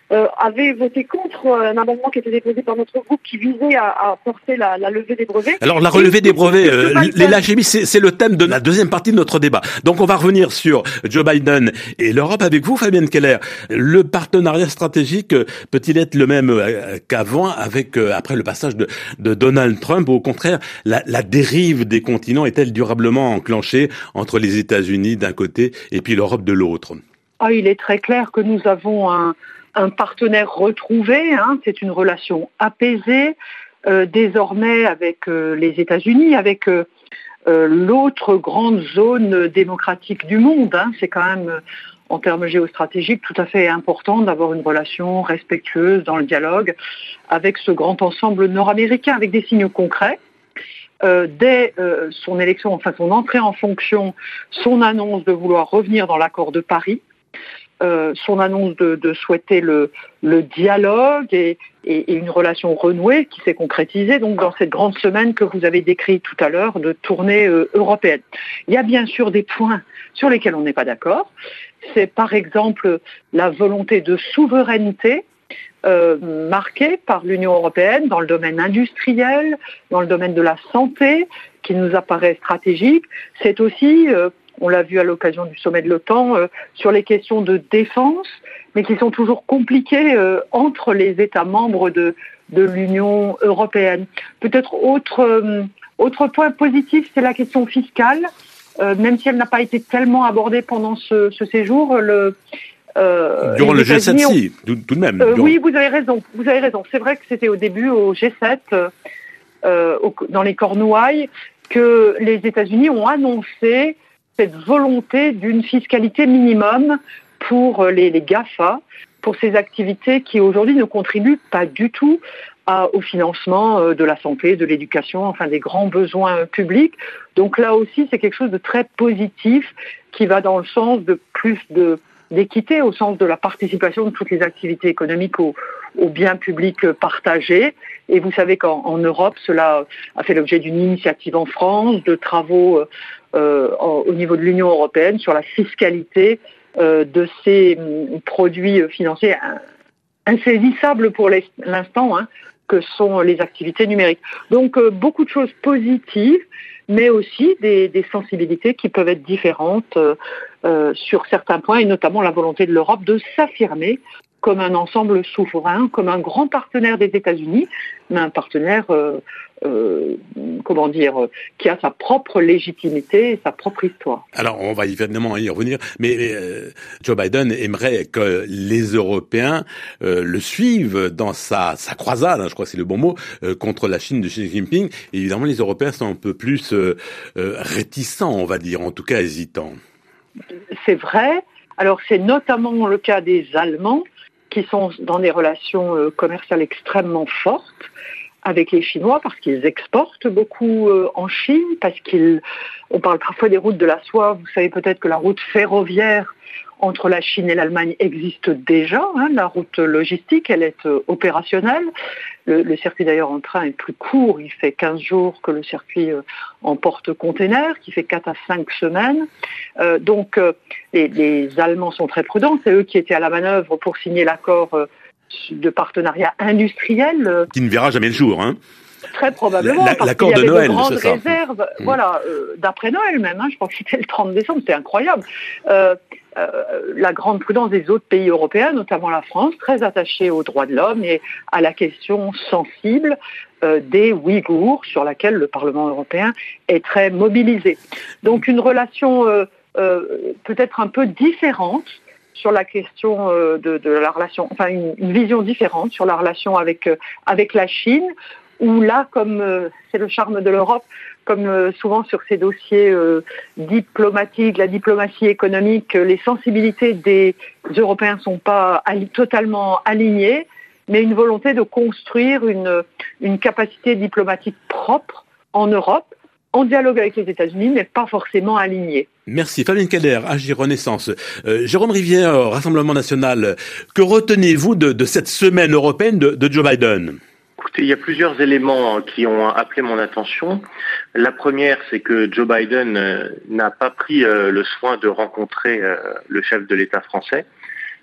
euh, avait voté contre un amendement qui était déposé par notre groupe qui visait à, à forcer la, la levée des brevets. Alors la relevée des brevets, euh, les lâchemis, c'est, c'est le thème de la deuxième partie de notre débat. Donc on va revenir sur Joe Biden et l'Europe avec vous, Fabienne Keller. Le partenariat stratégique peut-il être le même qu'avant, avec après le passage de, de Donald Trump? Au contraire, la, la dérive des continents est-elle durablement enclenchée entre les États-Unis d'un côté et puis l'Europe de l'autre? Ah, il est très clair que nous avons un, un partenaire retrouvé, hein, c'est une relation apaisée, euh, désormais avec euh, les États-Unis, avec euh, euh, l'autre grande zone démocratique du monde. Hein, c'est quand même, euh, en termes géostratégiques, tout à fait important d'avoir une relation respectueuse dans le dialogue avec ce grand ensemble nord-américain, avec des signaux concrets. Euh, dès euh, son élection, enfin son entrée en fonction, son annonce de vouloir revenir dans l'accord de Paris, euh, son annonce de, de souhaiter le, le dialogue et, et, et une relation renouée qui s'est concrétisée donc dans cette grande semaine que vous avez décrite tout à l'heure de tournée euh, européenne. Il y a bien sûr des points sur lesquels on n'est pas d'accord. C'est par exemple la volonté de souveraineté Euh, marquée par l'Union européenne dans le domaine industriel, dans le domaine de la santé, qui nous apparaît stratégique. C'est aussi, euh, on l'a vu à l'occasion du sommet de l'OTAN, euh, sur les questions de défense, mais qui sont toujours compliquées euh, entre les États membres de, de l'Union européenne. Peut-être autre, euh, autre point positif, c'est la question fiscale, euh, même si elle n'a pas été tellement abordée pendant ce, ce séjour. Le Euh, Durant le G sept, si, tout, tout de même. Euh, oui, vous avez raison. Vous avez raison. C'est vrai que c'était au début au G sept, euh, au, dans les Cornouailles, que les États-Unis ont annoncé cette volonté d'une fiscalité minimum pour les, les GAFA, pour ces activités qui aujourd'hui ne contribuent pas du tout à, au financement de la santé, de l'éducation, enfin des grands besoins publics. Donc là aussi, c'est quelque chose de très positif qui va dans le sens de plus de d'équité au sens de la participation de toutes les activités économiques au, au bien public partagé. Et vous savez qu'en en Europe, cela a fait l'objet d'une initiative en France, de travaux euh, au niveau de l'Union européenne sur la fiscalité euh, de ces produits financiers insaisissables pour l'instant, hein, que sont les activités numériques. Donc euh, beaucoup de choses positives, mais aussi des, des sensibilités qui peuvent être différentes euh, euh, sur certains points, et notamment la volonté de l'Europe de s'affirmer comme un ensemble souverain, comme un grand partenaire des États-Unis, mais un partenaire, euh, euh, comment dire, qui a sa propre légitimité et sa propre histoire. Alors, on va évidemment y revenir, mais euh, Joe Biden aimerait que les Européens euh, le suivent dans sa, sa croisade, hein, je crois que c'est le bon mot, euh, contre la Chine de Xi Jinping. Et évidemment, les Européens sont un peu plus euh, euh, réticents, on va dire, en tout cas hésitants. C'est vrai. Alors, c'est notamment le cas des Allemands, qui sont dans des relations euh, commerciales extrêmement fortes avec les Chinois, parce qu'ils exportent beaucoup euh, en Chine, parce qu'ils, on parle parfois des routes de la soie. Vous savez peut-être que la route ferroviaire entre la Chine et l'Allemagne existe déjà, hein, la route logistique, elle est euh, opérationnelle. Le, le circuit d'ailleurs en train est plus court, il fait quinze jours que le circuit euh, en porte-container, qui fait quatre à cinq semaines. Euh, donc euh, les, les Allemands sont très prudents, c'est eux qui étaient à la manœuvre pour signer l'accord euh, de partenariat industriel. Euh, qui ne verra jamais le jour, hein. Très probablement, la, la, parce l'accord qu'il y de avait Noël, de grandes c'est ça. réserves, mmh. voilà, euh, d'après Noël même, hein, je pense que c'était le trente décembre, c'était incroyable. Euh, euh, la grande prudence des autres pays européens, notamment la France, très attachée aux droits de l'homme et à la question sensible euh, des Ouïghours, sur laquelle le Parlement européen est très mobilisé. Donc une relation euh, euh, peut-être un peu différente sur la question euh, de, de la relation, enfin une, une vision différente sur la relation avec euh, avec la Chine, où là, comme euh, c'est le charme de l'Europe, comme euh, souvent sur ces dossiers euh, diplomatiques, la diplomatie économique, euh, les sensibilités des Européens ne sont pas ali- totalement alignées, mais une volonté de construire une, une capacité diplomatique propre en Europe, en dialogue avec les États-Unis, mais pas forcément alignée. Merci. Fabienne Keller, Agir Renaissance. Euh, Jérôme Rivière, Rassemblement National, que retenez-vous de, de cette semaine européenne de, de Joe Biden ? Écoutez, il y a plusieurs éléments qui ont appelé mon attention. La première, c'est que Joe Biden euh, n'a pas pris euh, le soin de rencontrer euh, le chef de l'État français.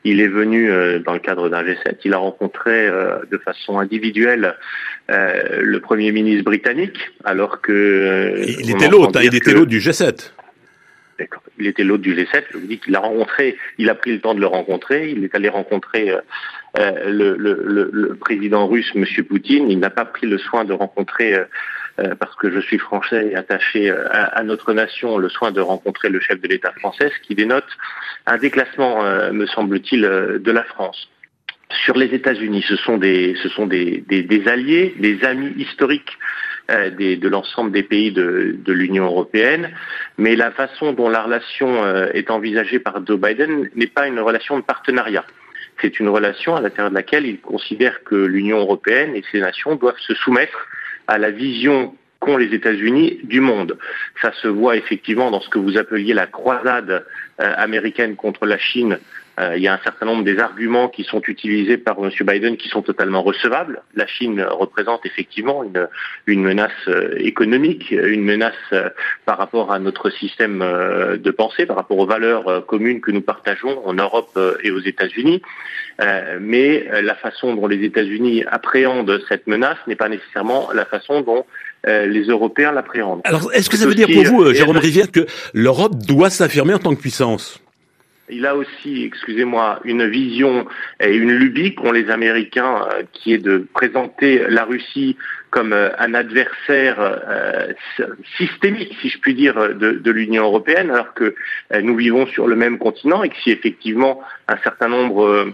Il est venu euh, dans le cadre d'un G sept. Il a rencontré euh, de façon individuelle euh, le Premier ministre britannique, alors que... Euh, il était l'hôte, hein, il était l'hôte du G sept. D'accord. Il était l'hôte du G sept. Je vous dis qu'il l'a rencontré, il a pris le temps de le rencontrer. Il est allé rencontrer euh, euh, le, le, le, le président russe, M. Poutine. Il n'a pas pris le soin de rencontrer, euh, euh, parce que je suis français et attaché euh, à, à notre nation, le soin de rencontrer le chef de l'État français, ce qui dénote un déclassement, euh, me semble-t-il, euh, de la France. Sur les États-Unis, ce sont des, ce sont des, des, des alliés, des amis historiques euh, des, de l'ensemble des pays de, de l'Union européenne, mais la façon dont la relation euh, est envisagée par Joe Biden n'est pas une relation de partenariat. C'est une relation à l'intérieur de laquelle il considère que l'Union européenne et ses nations doivent se soumettre à la vision qu'ont les États-Unis du monde. Ça se voit effectivement dans ce que vous appeliez la croisade euh, américaine contre la Chine. Euh, il y a un certain nombre des arguments qui sont utilisés par M. Biden qui sont totalement recevables. La Chine représente effectivement une, une menace euh, économique, une menace euh, par rapport à notre système euh, de pensée, par rapport aux valeurs euh, communes que nous partageons en Europe euh, et aux États-Unis. Euh, mais euh, la façon dont les États-Unis appréhendent cette menace n'est pas nécessairement la façon dont euh, les Européens l'appréhendent. Alors, est-ce que ça veut dire pour vous, euh, Jérôme Rivière, que l'Europe doit s'affirmer en tant que puissance ? Il a aussi, excusez-moi, une vision et une lubie qu'ont les Américains, euh, qui est de présenter la Russie comme euh, un adversaire euh, systémique, si je puis dire, de, de l'Union européenne, alors que euh, nous vivons sur le même continent et que si effectivement un certain nombre euh,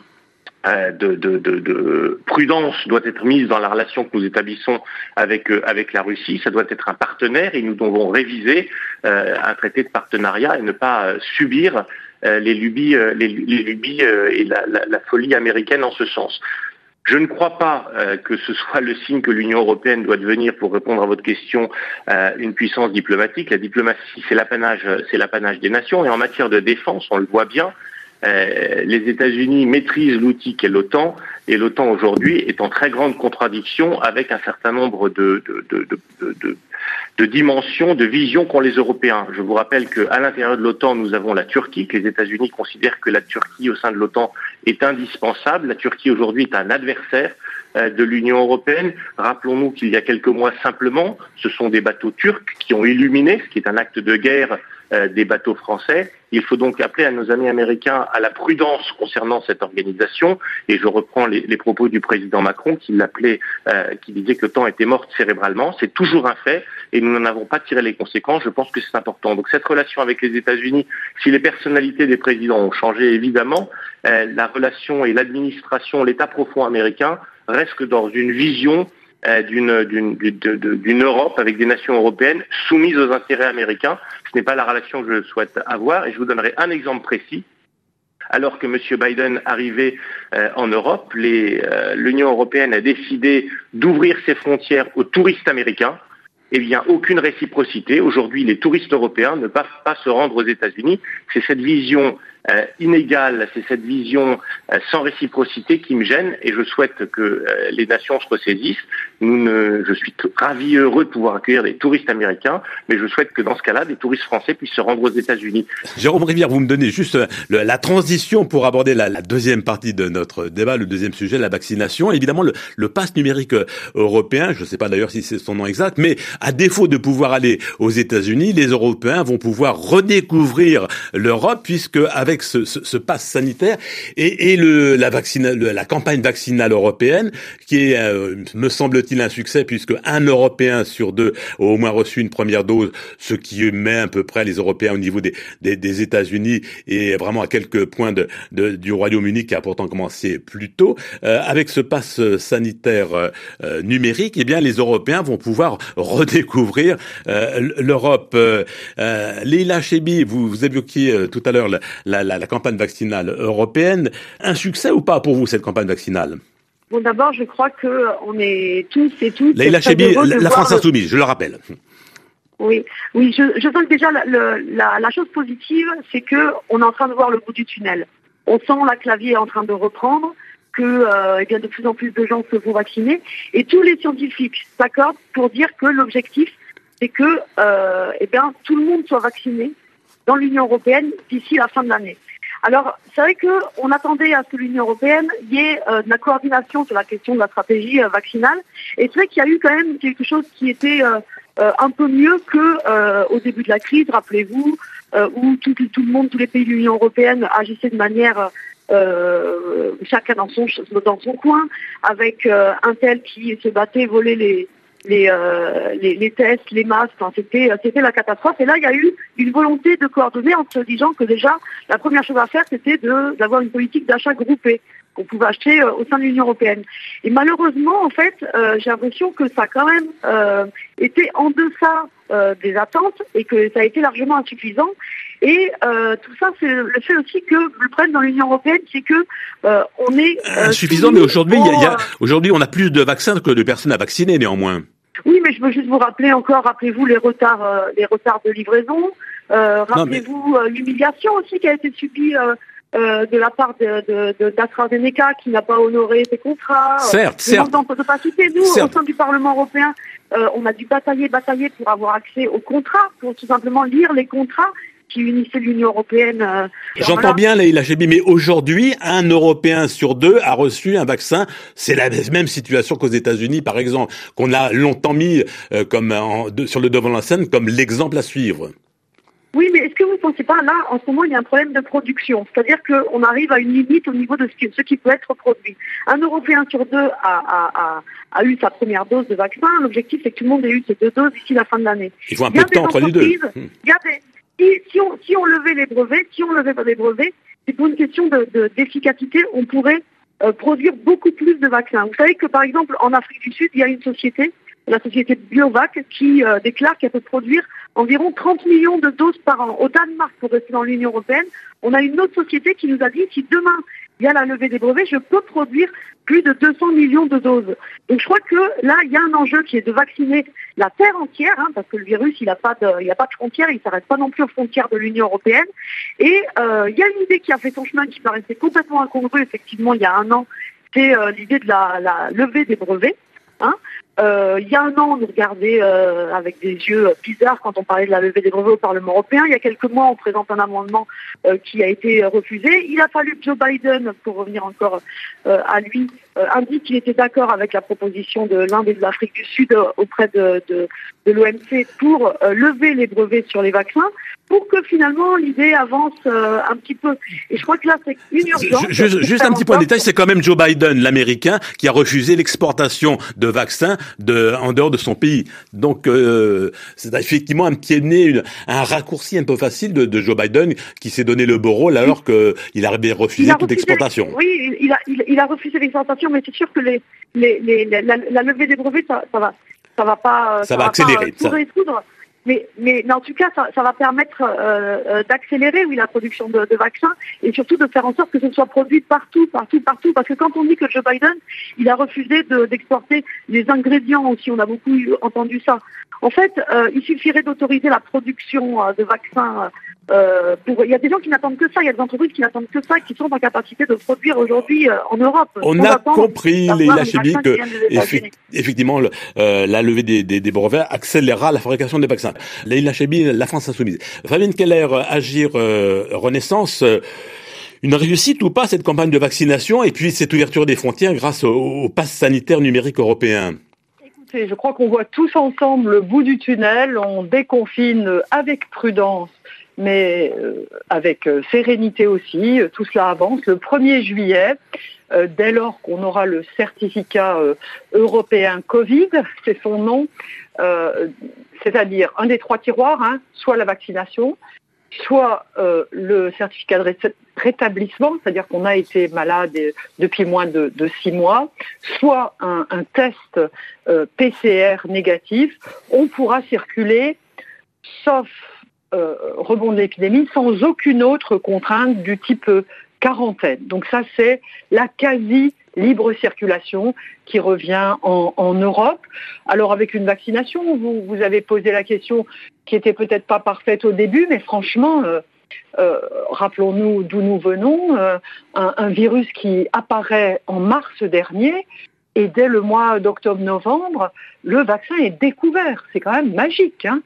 De, de, de, de prudence doit être mise dans la relation que nous établissons avec euh, avec la Russie. Ça doit être un partenaire et nous devons réviser euh, un traité de partenariat et ne pas euh, subir euh, les lubies, euh, les, les lubies euh, et la, la, la folie américaine en ce sens. Je ne crois pas euh, que ce soit le signe que l'Union européenne doit devenir, pour répondre à votre question, euh, une puissance diplomatique. La diplomatie, c'est l'apanage, c'est l'apanage des nations. Et en matière de défense, on le voit bien, Euh, les États-Unis maîtrisent l'outil qu'est l'OTAN, et l'OTAN aujourd'hui est en très grande contradiction avec un certain nombre de, de, de, de, de, de, de dimensions, de visions qu'ont les Européens. Je vous rappelle qu'à l'intérieur de l'OTAN, nous avons la Turquie, que les États-Unis considèrent que la Turquie au sein de l'OTAN est indispensable. La Turquie aujourd'hui est un adversaire euh, de l'Union européenne. Rappelons-nous qu'il y a quelques mois simplement, ce sont des bateaux turcs qui ont illuminé, ce qui est un acte de guerre, euh, des bateaux français. Il faut donc appeler à nos amis américains à la prudence concernant cette organisation. Et je reprends les, les propos du président Macron qui l'appelait, euh, qui disait que l'OTAN était morte cérébralement. C'est toujours un fait et nous n'en avons pas tiré les conséquences. Je pense que c'est important. Donc cette relation avec les États-Unis, si les personnalités des présidents ont changé évidemment, euh, la relation et l'administration, l'état profond américain reste dans une vision euh, d'une, d'une, d'une, d'une Europe avec des nations européennes soumises aux intérêts américains. Ce n'est pas la relation que je souhaite avoir et je vous donnerai un exemple précis. Alors que M. Biden arrivait euh, en Europe, les, euh, l'Union européenne a décidé d'ouvrir ses frontières aux touristes américains. Eh bien, aucune réciprocité. Aujourd'hui, les touristes européens ne peuvent pas se rendre aux États-Unis. C'est cette vision euh, inégale, c'est cette vision euh, sans réciprocité qui me gêne et je souhaite que euh, les nations se ressaisissent. Nous ne, je suis ravi, heureux de pouvoir accueillir des touristes américains, mais je souhaite que dans ce cas-là, des touristes français puissent se rendre aux États-Unis. Jérôme Rivière, vous me donnez juste le, la transition pour aborder la, la deuxième partie de notre débat, le deuxième sujet, la vaccination. Évidemment, le, le pass numérique européen, je ne sais pas d'ailleurs si c'est son nom exact, mais à défaut de pouvoir aller aux États-Unis, les Européens vont pouvoir redécouvrir l'Europe puisque avec ce, ce, ce pass sanitaire et, et le, la, vaccina, le, la campagne vaccinale européenne, qui est, euh, me semble-t-il, un succès puisque un Européen sur deux a au moins reçu une première dose, ce qui met à peu près les Européens au niveau des, des, des États-Unis et vraiment à quelques points de, de, du Royaume-Uni qui a pourtant commencé plus tôt. Euh, avec ce pass sanitaire euh, numérique, eh bien les Européens vont pouvoir redécouvrir euh, l'Europe. Euh, euh, Leïla Chaibi, vous, vous évoquiez euh, tout à l'heure la, la, la, la campagne vaccinale européenne. Un succès ou pas pour vous, cette campagne vaccinale ? Bon, d'abord, je crois qu'on est tous et toutes... Leïla Chaibi, la, la France insoumise, je le rappelle. Oui, oui, je, je sens que déjà la, la, la chose positive, c'est que on est en train de voir le bout du tunnel. On sent la clavier est en train de reprendre, que euh, eh bien, de plus en plus de gens se font vacciner, et tous les scientifiques s'accordent pour dire que l'objectif, c'est que euh, eh bien, tout le monde soit vacciné dans l'Union européenne d'ici la fin de l'année. Alors, c'est vrai qu'on attendait à ce que l'Union européenne y ait euh, de la coordination sur la question de la stratégie euh, vaccinale. Et c'est vrai qu'il y a eu quand même quelque chose qui était euh, euh, un peu mieux que euh, au début de la crise, rappelez-vous, euh, où tout, tout le monde, tous les pays de l'Union européenne agissaient de manière euh, chacun dans son dans son coin, avec euh, un tel qui se battait, volait les Les, euh, les, les tests, les masques, enfin, c'était, c'était la catastrophe. Et là, il y a eu une volonté de coordonner en se disant que déjà, la première chose à faire, c'était de, d'avoir une politique d'achat groupée qu'on pouvait acheter euh, au sein de l'Union européenne. Et malheureusement, en fait, euh, j'ai l'impression que ça a quand même euh, été en deçà euh, des attentes et que ça a été largement insuffisant. Et euh, tout ça, c'est le fait aussi que le problème dans l'Union européenne, c'est que euh, on est euh, insuffisant. Mais aujourd'hui, il y a, il y a, aujourd'hui, on a plus de vaccins que de personnes à vacciner, néanmoins. Oui, mais je veux juste vous rappeler encore, rappelez-vous les retards, euh, les retards de livraison. Euh, rappelez-vous non, mais... euh, l'humiliation aussi qui a été subie euh, euh, de la part de, de, de, d'AstraZeneca qui n'a pas honoré ses contrats. Certes, euh, certes. Donc, de passer, nous, certes. Au sein du Parlement européen, euh, on a dû batailler, batailler pour avoir accès aux contrats, pour tout simplement lire les contrats qui unissait l'Union européenne. Euh, J'entends voilà. bien, Leïla Chaibi, mais aujourd'hui, un Européen sur deux a reçu un vaccin. C'est la même situation qu'aux États-Unis, par exemple, qu'on a longtemps mis euh, comme en, de, sur le devant de la scène comme l'exemple à suivre. Oui, mais est-ce que vous ne pensez pas, là, en ce moment, il y a un problème de production. C'est-à-dire qu'on arrive à une limite au niveau de ce qui, ce qui peut être produit. Un Européen sur deux a, a, a, a eu sa première dose de vaccin. L'objectif, c'est que tout le monde ait eu ses deux doses d'ici la fin de l'année. Il faut un peu de temps entre les deux. Il y a des... Si, si, on, si on levait les brevets, si on levait pas les brevets, c'est pour une question de, de, d'efficacité, on pourrait euh, produire beaucoup plus de vaccins. Vous savez que par exemple en Afrique du Sud, il y a une société, la société Biovac, qui euh, déclare qu'elle peut produire environ trente millions de doses par an. Au Danemark, pour rester dans l'Union européenne, on a une autre société qui nous a dit si demain il y a la levée des brevets, je peux produire plus de deux cents millions de doses. Donc je crois que là, il y a un enjeu qui est de vacciner la terre entière, hein, parce que le virus, il n'a pas de, il n'y a pas de frontières, il ne s'arrête pas non plus aux frontières de l'Union européenne. Et euh, il y a une idée qui a fait son chemin, qui paraissait complètement incongrue, effectivement, il y a un an, c'est euh, l'idée de la, la levée des brevets. Hein. Euh, il y a un an, on nous regardait euh, avec des yeux bizarres quand on parlait de la levée des brevets au Parlement européen. Il y a quelques mois, on présente un amendement euh, qui a été refusé. Il a fallu que Joe Biden, pour revenir encore euh, à lui, euh, indique qu'il était d'accord avec la proposition de l'Inde et de l'Afrique du Sud euh, auprès de, de, de l'O M C pour euh, lever les brevets sur les vaccins, pour que finalement l'idée avance euh, un petit peu. Et je crois que là, c'est une urgence. Juste, juste un petit point de détail, c'est quand même Joe Biden, l'Américain, qui a refusé l'exportation de vaccins de, en dehors de son pays. Donc, euh, c'est effectivement un pied de nez, une, un raccourci un peu facile de, de Joe Biden, qui s'est donné le beau rôle alors qu'il avait refusé a toute refusé, exportation. Oui, il a, il, il a refusé l'exportation, mais c'est sûr que les, les, les, la, la levée des brevets, ça, ça va, ça va pas, ça, ça va accélérer. Pas, euh, Mais, mais, mais en tout cas, ça, ça va permettre euh, d'accélérer, oui, la production de, de vaccins et surtout de faire en sorte que ce soit produit partout, partout, partout. Parce que quand on dit que Joe Biden, il a refusé de, d'exporter les ingrédients aussi, on a beaucoup entendu ça. En fait, euh, il suffirait d'autoriser la production euh, de vaccins. Euh, pour... Il y a des gens qui n'attendent que ça, il y a des entreprises qui n'attendent que ça, qui sont en capacité de produire aujourd'hui euh, en Europe. On a compris, Leïla Chaibi, que effect- effectivement le, euh, la levée des, des, des brevets accélérera la fabrication des vaccins. Leïla Chaibi, la France Insoumise. Fabienne Keller, Agir euh, Renaissance, euh, une réussite ou pas cette campagne de vaccination et puis cette ouverture des frontières grâce au, au pass sanitaire numérique européen? Écoutez, je crois qu'on voit tous ensemble le bout du tunnel, on déconfine avec prudence, mais euh, avec euh, sérénité aussi. Tout cela avance. Le premier juillet, euh, dès lors qu'on aura le certificat euh, européen Covid, c'est son nom, euh, c'est-à-dire un des trois tiroirs, hein, soit la vaccination, soit euh, le certificat de ré- rétablissement, c'est-à-dire qu'on a été malade depuis moins de, de six mois, soit un, un test euh, P C R négatif, on pourra circuler, sauf euh, rebond de l'épidémie, sans aucune autre contrainte du type quarantaine. Donc ça, c'est la quasi libre circulation qui revient en, en Europe. Alors avec une vaccination, vous, vous avez posé la question qui était peut-être pas parfaite au début, mais franchement, euh, euh, rappelons-nous d'où nous venons, euh, un, un virus qui apparaît en mars dernier, et dès le mois d'octobre-novembre, le vaccin est découvert. C'est quand même magique, hein.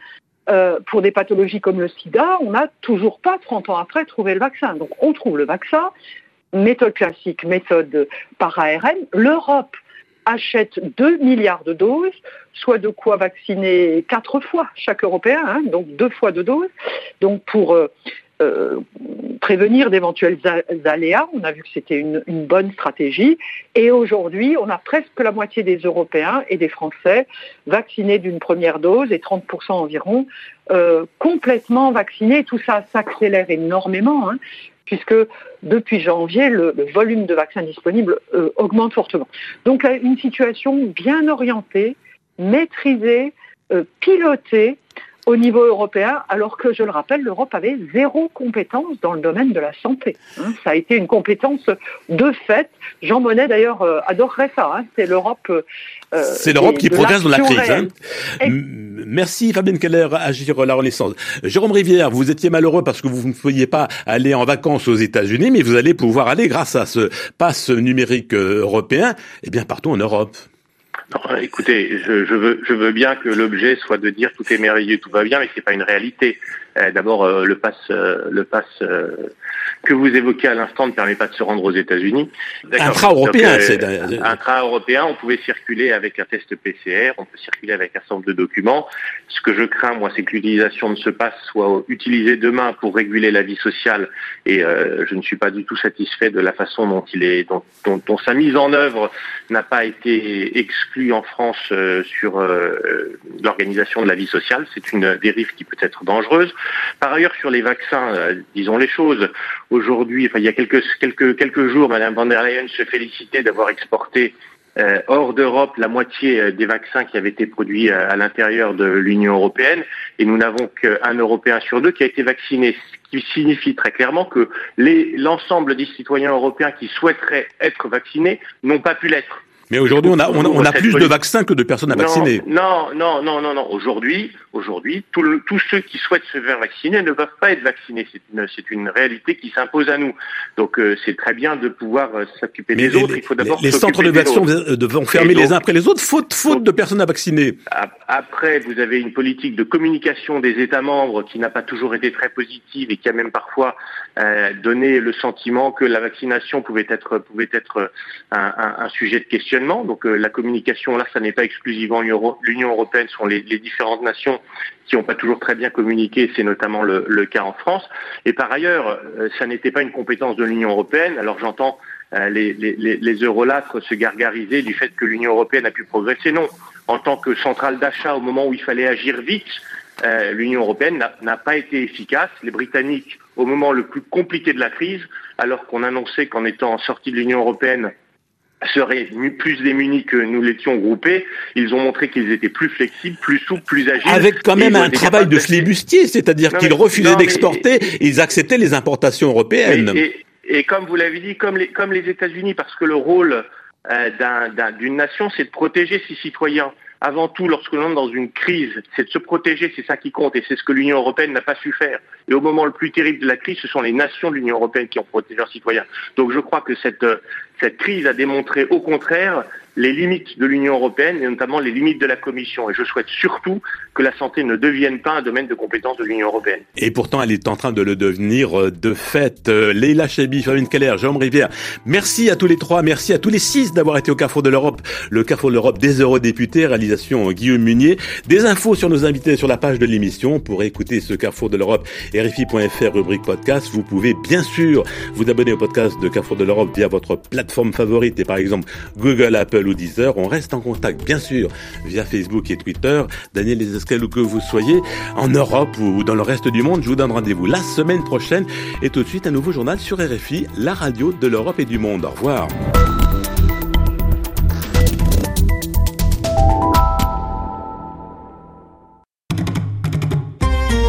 euh, pour des pathologies comme le sida, on n'a toujours pas, trente ans après, trouvé le vaccin. Donc on trouve le vaccin, méthode classique, méthode par A R N. L'Europe achète deux milliards de doses, soit de quoi vacciner quatre fois chaque Européen, hein, donc deux fois de doses. Donc pour euh, euh, prévenir d'éventuels aléas, on a vu que c'était une, une bonne stratégie. Et aujourd'hui, on a presque la moitié des Européens et des Français vaccinés d'une première dose et trente pour cent environ euh, complètement vaccinés. Tout ça s'accélère énormément, hein, puisque depuis janvier, le, le volume de vaccins disponibles euh, augmente fortement. Donc une situation bien orientée, maîtrisée, euh, pilotée au niveau européen, alors que, je le rappelle, l'Europe avait zéro compétence dans le domaine de la santé. Hein. Ça a été une compétence de fait. Jean Monnet, d'ailleurs, euh, adorerait ça. Hein. C'est l'Europe... Euh, C'est l'Europe qui progresse dans la crise. Hein. Et... Merci Fabienne Keller, Agir la Renaissance. Jérôme Rivière, vous étiez malheureux parce que vous ne pouviez pas aller en vacances aux États-Unis, mais vous allez pouvoir aller, grâce à ce pass numérique européen, eh bien partout en Europe. Non, écoutez, je, je veux, je veux bien que l'objet soit de dire tout est merveilleux, tout va bien, mais c'est pas une réalité. Euh, d'abord, euh, le pass, euh, le pass euh, que vous évoquez à l'instant ne permet pas de se rendre aux États-Unis. Intra-européen, euh, c'est intra-européen. On pouvait circuler avec un test P C R, on peut circuler avec un certain nombre de documents. Ce que je crains, moi, c'est que l'utilisation de ce pass soit utilisée demain pour réguler la vie sociale, et euh, je ne suis pas du tout satisfait de la façon dont il est, dont, dont, dont sa mise en œuvre n'a pas été exclue en France euh, sur euh, l'organisation de la vie sociale. C'est une dérive qui peut être dangereuse. Par ailleurs, sur les vaccins, euh, disons les choses. Aujourd'hui, enfin, il y a quelques quelques quelques jours, Madame von der Leyen se félicitait d'avoir exporté euh, hors d'Europe la moitié des vaccins qui avaient été produits à, à l'intérieur de l'Union européenne, et nous n'avons qu'un Européen sur deux qui a été vacciné, ce qui signifie très clairement que les, l'ensemble des citoyens européens qui souhaiteraient être vaccinés n'ont pas pu l'être. Mais aujourd'hui, on a, on a, on a plus de vaccins que de personnes à vacciner. Non, non, non, non, non. Aujourd'hui, aujourd'hui, tout le, tous ceux qui souhaitent se faire vacciner ne peuvent pas être vaccinés. C'est une, c'est une réalité qui s'impose à nous. Donc, euh, c'est très bien de pouvoir euh, s'occuper Mais des les, autres. Il faut d'abord les, les centres de vaccination vont fermer donc, les uns après les autres, faute, faute donc, de personnes à vacciner. Après, vous avez une politique de communication des États membres qui n'a pas toujours été très positive et qui a même parfois euh, donné le sentiment que la vaccination pouvait être, pouvait être un, un, un sujet de question. Donc euh, la communication, là, ça n'est pas exclusivement l'Union européenne, ce sont les, les différentes nations qui n'ont pas toujours très bien communiqué, c'est notamment le, le cas en France. Et par ailleurs, euh, ça n'était pas une compétence de l'Union européenne. Alors j'entends euh, les, les, les eurolâtres se gargariser du fait que l'Union européenne a pu progresser. Non, en tant que centrale d'achat, au moment où il fallait agir vite, euh, l'Union européenne n'a, n'a pas été efficace. Les Britanniques, au moment le plus compliqué de la crise, alors qu'on annonçait qu'en étant sortis de l'Union européenne, seraient plus démunis que nous l'étions groupés, ils ont montré qu'ils étaient plus flexibles, plus souples, plus agiles. Avec quand même un travail de flibustier, c'est-à-dire non, qu'ils refusaient non, d'exporter, et, et ils acceptaient les importations européennes. Et, et, et comme vous l'avez dit, comme les, comme les États-Unis, parce que le rôle euh, d'un, d'un, d'une nation, c'est de protéger ses citoyens. Avant tout, lorsque l'on est dans une crise, c'est de se protéger, c'est ça qui compte, et c'est ce que l'Union européenne n'a pas su faire. Et au moment le plus terrible de la crise, ce sont les nations de l'Union européenne qui ont protégé leurs citoyens. Donc je crois que cette, cette crise a démontré au contraire les limites de l'Union européenne, et notamment les limites de la Commission. Et je souhaite surtout que la santé ne devienne pas un domaine de compétence de l'Union européenne. Et pourtant, elle est en train de le devenir de fait. Leïla Chaibi, Fabienne Keller, Jérôme Rivière, merci à tous les trois, merci à tous les six d'avoir été au Carrefour de l'Europe, le Carrefour de l'Europe des eurodéputés, réalisation Guillaume Munier. Des infos sur nos invités sur la page de l'émission. Pour écouter ce Carrefour de l'Europe, R F I point F R, rubrique podcast. Vous pouvez bien sûr vous abonner au podcast de Carrefour de l'Europe via votre plateforme favorite, et par exemple Google, Apple ou Deezer. On reste en contact, bien sûr, via Facebook et Twitter. Daniel Desescales, où que vous soyez, en Europe ou dans le reste du monde, je vous donne rendez-vous la semaine prochaine. Et tout de suite, un nouveau journal sur R F I, la radio de l'Europe et du monde. Au revoir.